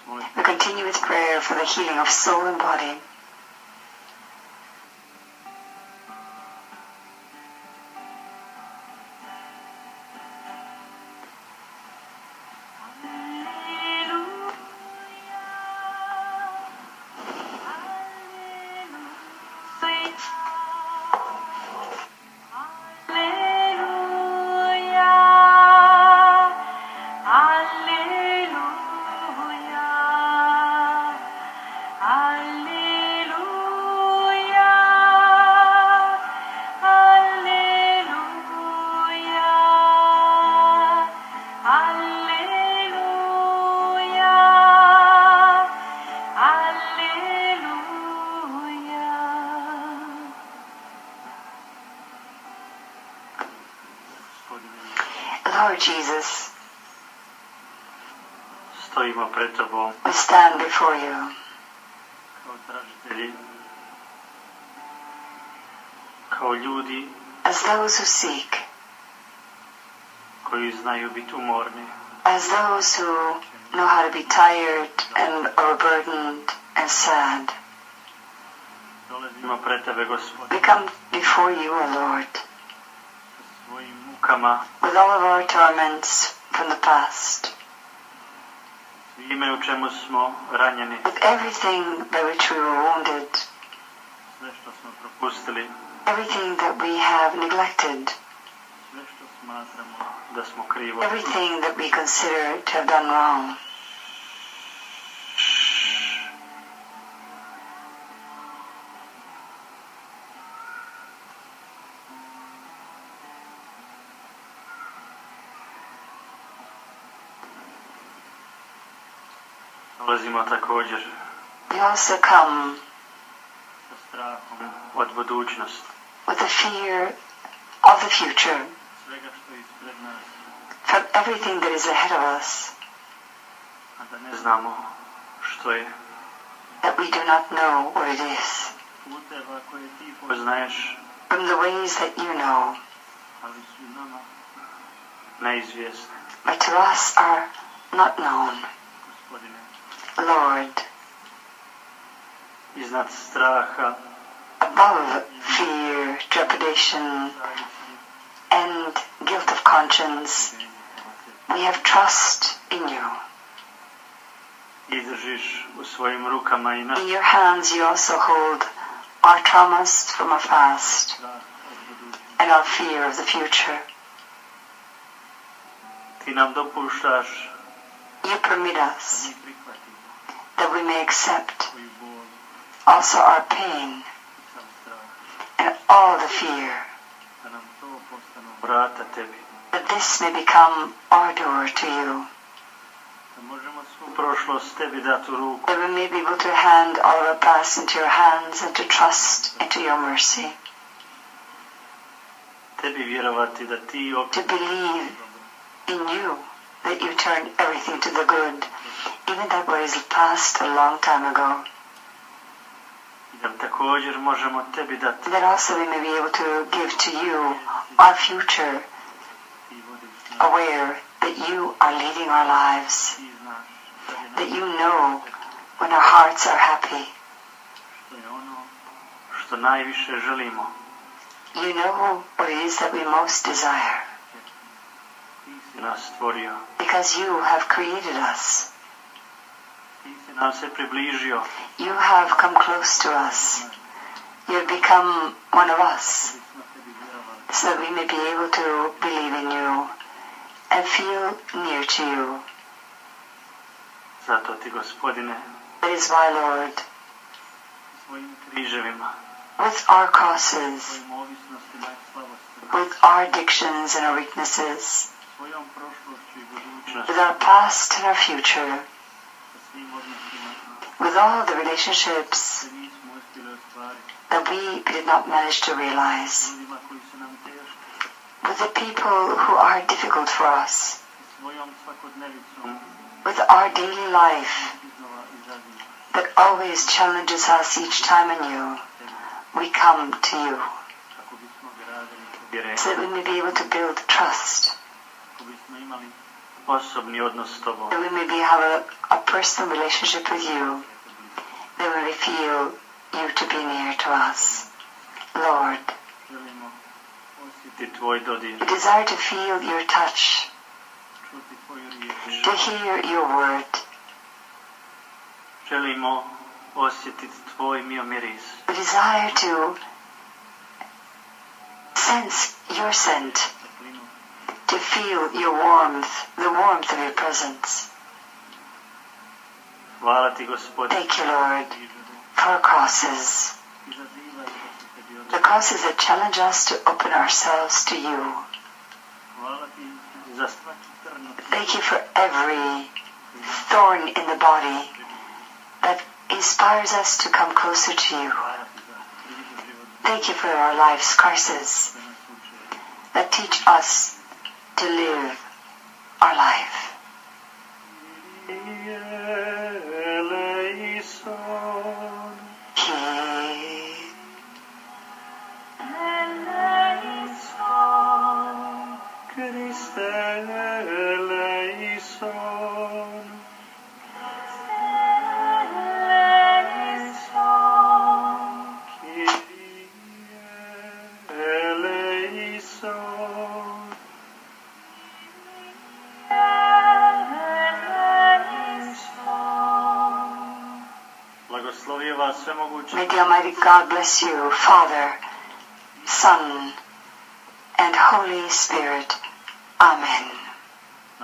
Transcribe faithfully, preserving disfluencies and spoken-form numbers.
We continue with prayer for the healing of soul and body. Lord Jesus, stojimo pred Tobom we stand before you kao tražitelji, kao ljudi as those who seek, koji znaju biti umorni, as those who know how to be tired and overburdened and sad. dolazimo pred Tebe, Gospodine, We come before you, O Lord, sa svojim mukama, with all of our torments from the past, svime u čemu smo ranjeni, with everything by which we were wounded, sve što smo propustili, everything that we have neglected, sve što smatramo da smo krivo, everything that we consider to have done wrong. dolazimo također We also come sa strahom od budućnosti, with the fear of the future, svega što je ispred nas, from everything that is ahead of us, a da ne znamo što je. that we do not know what it is, Puteva koje Ti poznaješ, from the ways that you know, ali su nama neizvjesne, but to us are not known. Gospodine. Lord, Iznad straha, above fear, trepidation, and guilt of conscience, we have trust in you. Ti držiš u svojim rukama i naš In your hands you also hold our traumas from our past strah od budućnosti. and our fear of the future. Ti nam dopuštaš You permit da us mi prihvatimo that we may accept tvoju bol also our pain i sav strah, and all the fear, da nam to postanu vrata Tebi, that this may become our door to you, da možemo svu prošlost Tebi dati u ruku, that we may be able to hand all of our past into your hands and to trust into your mercy, Tebi vjerovati da Ti to opet believe in you, that you turn everything to the good, even that what is past a long time ago, i da također možemo Tebi dati and that also we may be able to give to you our future, Ti vodiš nas, aware that you are leading our lives, Ti znaš šta je that nam, you know when our hearts are happy. što je ono što najviše želimo. You know what it is that we most desire, Ti si nas stvorio, because you have created us. Ti si nam se približio, You have come close to us. You have become one of us, da bismo Tebi vjerovali. so that we may be able to believe in you and feel near to you. Zato Ti, Gospodine, That is why, Lord, svojim križevima, with our crosses, svojim ovisnostima i slabostima, with our addictions and our weaknesses, svojom prošlošću i with budućnošću, our past and our future, sa svim odnosima with all the relationships koje nismo uspjeli ostvariti, that we did not manage to realize, ljudima koji su nam teški, with the people who are difficult for us, sa svojom svakodnevicom with our daily life iznova izazivamo that always challenges us each time anew. Tebi, We come to you kako bismo gradili povjerenje, so that we may be able to build trust, kako bismo imali osobný odnos s Tobou. that we may be, have a, a personal relationship with you, that we may feel you to be near to us. Lord, Želimo osjeti Tvoj dodir, we desire to feel your touch, čuti Tvoju riječ. to hear your word. Želimo osjetiti Tvoj mio miris. We desire to sense your scent, Toplinu. to feel your warmth, the warmth of your presence. Hvala Ti, Gospodine. Thank you, Lord, Križeve. for crosses. Izazivaj da se Tebi The odazovemo. crosses that challenge us to open ourselves to you. Hvala Ti za svaku trnu. Thank you for every thorn in the body that inspires us to come closer to you. Hvala Ti za krizu života Thank you for our life's crises da nas uče. that teach us to live our life. Eleison, He eleison, Christe eleison, eleison, Kyrie eleison, eleison. Blagoslovio vas svemogući May the Almighty God bless you, Father, Son, and Holy Spirit. Amen.